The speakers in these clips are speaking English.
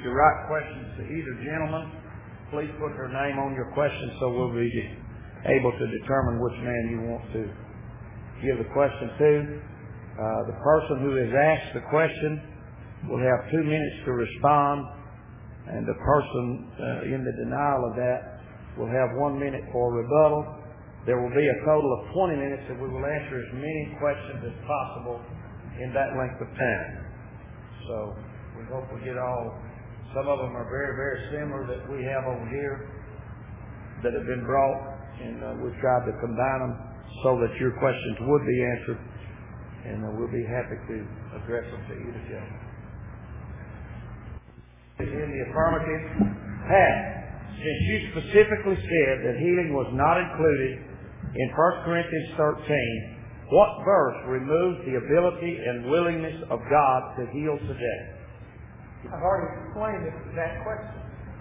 your right questions to either gentleman, please put their name on your question so we'll be able to determine which man you want to give the question to. The person who has asked the question will have 2 minutes to respond, and the person in the denial of that will have 1 minute for rebuttal. There will be a total of 20 minutes, and we will answer as many questions as possible in that length of time. So we hope we get all. Some of them are very, very similar that we have over here that have been brought, and we've tried to combine them so that your questions would be answered, and we'll be happy to address them to either gentleman. In the affirmative, Pat, since you specifically said that healing was not included in 1 Corinthians 13, what verse removes the ability and willingness of God to heal today? I've already explained that question.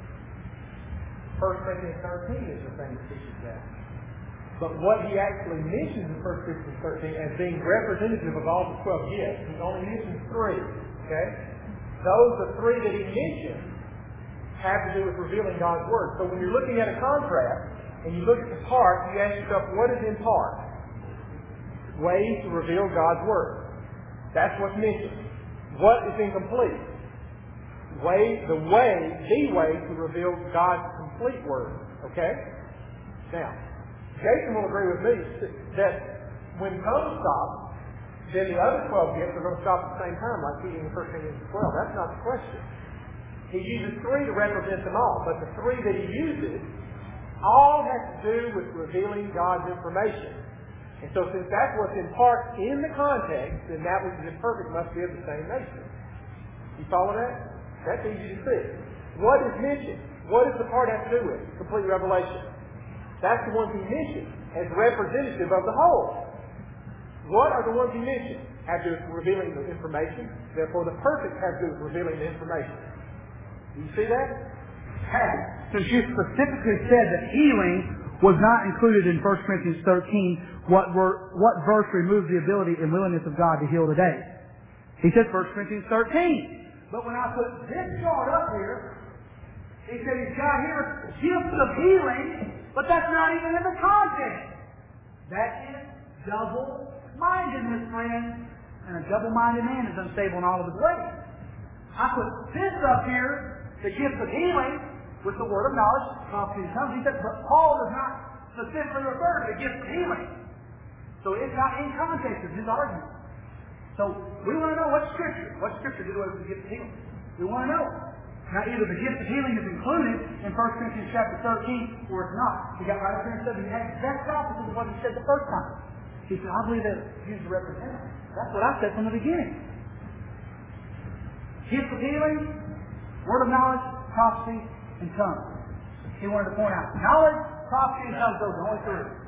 1 Corinthians 13 is the thing that teaches that. But what he actually mentions in 1 Corinthians 13 as being representative of all the 12 gifts, he only mentions 3. Okay? Those, the 3 that he mentions, have to do with revealing God's Word. So when you're looking at a contrast, and you look at the part, you ask yourself, what is in part? Ways to reveal God's Word. That's what's mentioned. What is incomplete? The way to reveal God's complete Word. Okay? Now, Jason will agree with me that when tongues stop, then the other 12 gifts are going to stop at the same time, like healing in 1 Corinthians 12. That's not the question. He uses 3 to represent them all, but the 3 that he uses all have to do with revealing God's information. And so since that's what's in part in the context, then that which is imperfect must be of the same nature. You follow that? That's easy to see. What is mentioned? What does the part have to do with? Complete revelation. That's the ones he mentioned as representative of the whole. What are the ones he mentioned? Have to do with revealing the information. Therefore, the perfect has to do with revealing the information. Do you see that? Since you specifically said that healing was not included in 1 Corinthians 13, what verse removes the ability and willingness of God to heal today? He said 1 Corinthians 13. But when I put this chart up here, he said he's got here gifts of healing, but that's not even in the context. That is double-mindedness, friends. And a double-minded man is unstable in all of his ways. I put this up here, the gift of healing, with the word of knowledge, prophecy and tongues. He said, but Paul does not specifically refer to the gift of healing. So it's not in context of his argument. So we want to know what scripture did away with the gift of healing. We want to know. Now either the gift of healing is included in 1 Corinthians chapter 13 or it's not. He got right up here and said the exact opposite of what he said the first time. He said, I believe that it's used to represent it. That's what I said from the beginning. Gift of healing, word of knowledge, prophecy, and tongues. He wanted to point out knowledge, prophecy, and tongues, those are the only 3.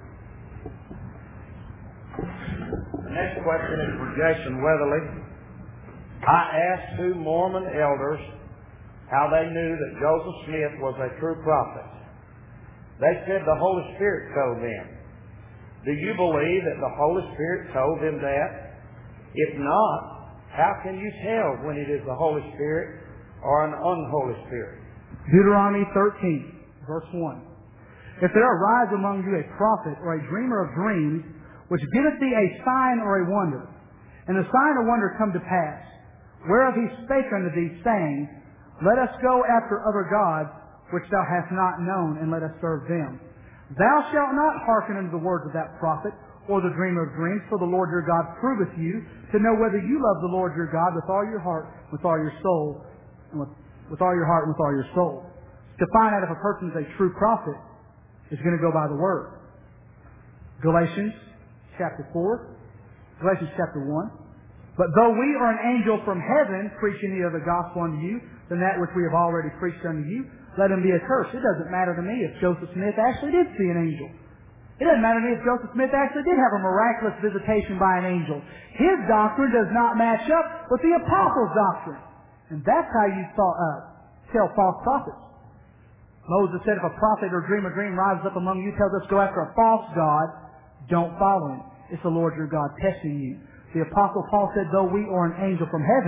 The next question is for Jason Weatherly. I asked 2 Mormon elders how they knew that Joseph Smith was a true prophet. They said the Holy Spirit told them. Do you believe that the Holy Spirit told them that? If not, how can you tell when it is the Holy Spirit or an unholy spirit? Deuteronomy 13, verse 1. If there arise among you a prophet or a dreamer of dreams, which giveth thee a sign or a wonder, and the sign or wonder come to pass, whereof he spake unto thee, saying, Let us go after other gods, which thou hast not known, and let us serve them. Thou shalt not hearken unto the words of that prophet, or the dreamer of dreams, for the Lord your God proveth you, to know whether you love the Lord your God with all your heart, with all your soul, and with all your heart and with all your soul. To find out if a person is a true prophet is going to go by the word. Galatians chapter 4, Galatians chapter 1. But though we are an angel from heaven preaching the other gospel unto you than that which we have already preached unto you, let him be accursed. It doesn't matter to me if Joseph Smith actually did see an angel. It doesn't matter to me if Joseph Smith actually did have a miraculous visitation by an angel. His doctrine does not match up with the apostles' doctrine. And that's how you tell false prophets. Moses said, if a prophet or dream rises up among you, tells us go after a false god, don't follow him. It's the Lord your God testing you. The Apostle Paul said, though we are an angel from heaven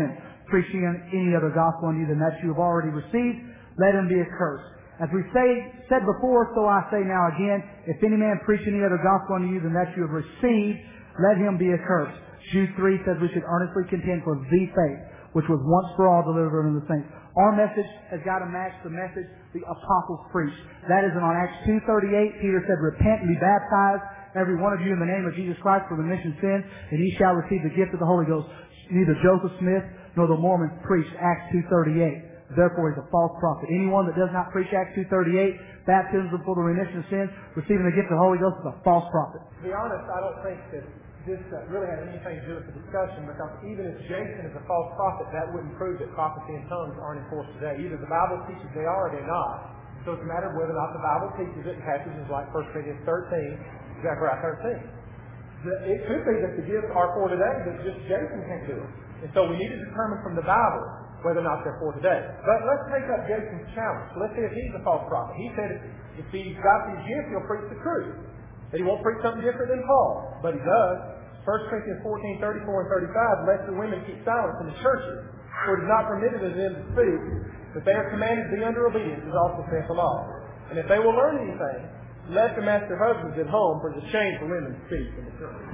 preaching any other gospel unto you than that you have already received, let him be accursed. As we said before, so I say now again, if any man preach any other gospel unto you than that you have received, let him be accursed. Jude 3 says we should earnestly contend for the faith, which was once for all delivered unto the saints. Our message has got to match the message the apostles preached. That is on Acts 2:38. Peter said, repent and be baptized, every one of you, in the name of Jesus Christ for remission of sins, and ye shall receive the gift of the Holy Ghost. Neither Joseph Smith nor the Mormons preached Acts 2:38. Therefore, he's a false prophet. Anyone that does not preach Acts 2:38, baptism for the remission of sins, receiving the gift of the Holy Ghost, is a false prophet. To be honest, I don't think that this really has anything to do with the discussion, because even if Jason is a false prophet, that wouldn't prove that prophecy and tongues aren't enforced today. Either the Bible teaches they are or they're not. So it's a matter of whether or not the Bible teaches it in passages like 1 Corinthians 13, Zechariah 13. It could be that the gifts are for today, but just Jason can't do it. And so we need to determine from the Bible whether or not they're for today. But let's take up Jason's challenge. Let's see if he's a false prophet. He said if he's got these gifts, he'll preach the truth. That he won't preach something different than Paul. But he does. 1 Corinthians 14:34 and 35, let the women keep silence in the churches, for it is not permitted unto them to speak, but they are commanded to be under obedience, as also saith the law. And if they will learn anything, let them ask their husbands at home, for it is a shame for women to speak in the church.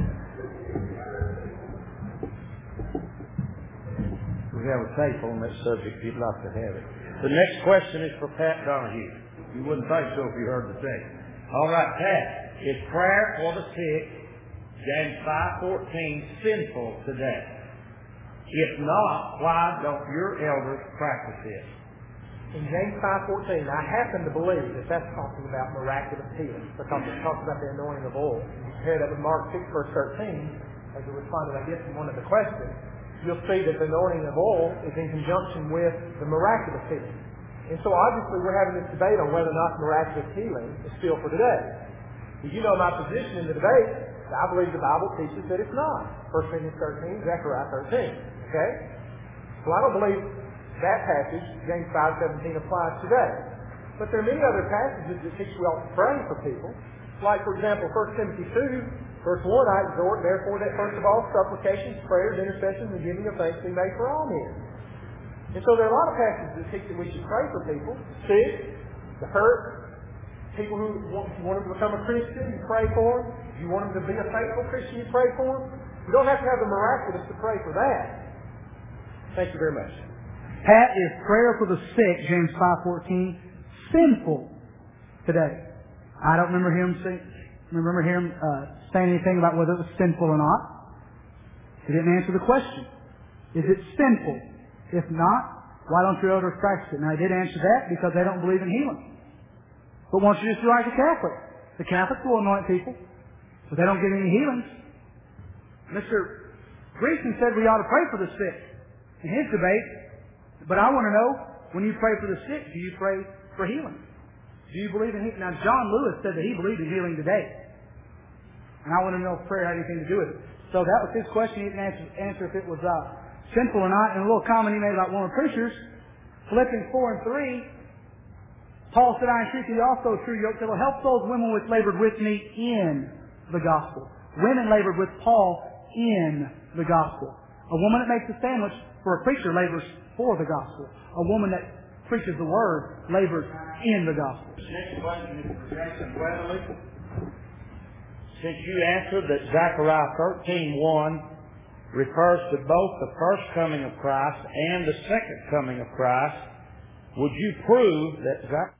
We have a tape on that subject if you'd like to have it. The next question is for Pat Donahue. You wouldn't think so if you heard the tape. All right, Pat. Is prayer for the sick, James 5:14, sinful today? If not, why don't your elders practice it? In James 5:14, I happen to believe that that's talking about miraculous healing, because it talks about the anointing of oil. If you compare that with Mark 6, verse 13, as we responded, I guess, to one of the questions, you'll see that the anointing of oil is in conjunction with the miraculous healing. And so obviously we're having this debate on whether or not miraculous healing is still for today. You know my position in the debate. I believe the Bible teaches that it's not. 1 Corinthians 13, Zechariah 13. Okay? So I don't believe that passage, James 5:17, applies today. But there are many other passages that teach we ought to pray for people. Like, for example, 1 Timothy 2, verse 1, I exhort, therefore, that first of all, supplications, prayers, intercessions, and giving of thanks be made for all men. And so there are a lot of passages that teach that we should pray for people. Sick, the hurt, people who want them to become a Christian, you pray for them. If you want them to be a faithful Christian, you pray for them. You don't have to have the miraculous to pray for that. Thank you very much. Pat, is prayer for the sick, James 5:14, sinful today? I don't remember him saying anything about whether it was sinful or not. He didn't answer the question. Is it sinful? If not, why don't your elders practice it? Now, he did answer that because they don't believe in healing. But why don't you just do like the Catholics? The Catholics will anoint people, but they don't get any healings. Mr. Greason said we ought to pray for the sick in his debate, but I want to know, when you pray for the sick, do you pray for healing? Do you believe in healing? Now, John Lewis said that he believed in healing today. And I want to know if prayer had anything to do with it. So that was his question. He didn't answer if it was sinful or not. And a little comment he made about one of the preachers, Philippians 4:3, Paul said, I entreat thee also, true yoke, that will help those women which labored with me in the gospel. Women labored with Paul in the gospel. A woman that makes a sandwich for a preacher labors for the gospel. A woman that preaches the word labors in the gospel. The next question is for Jason Weatherly. Since you answered that Zechariah 13:1 refers to both the first coming of Christ and the second coming of Christ, would you prove that Zechariah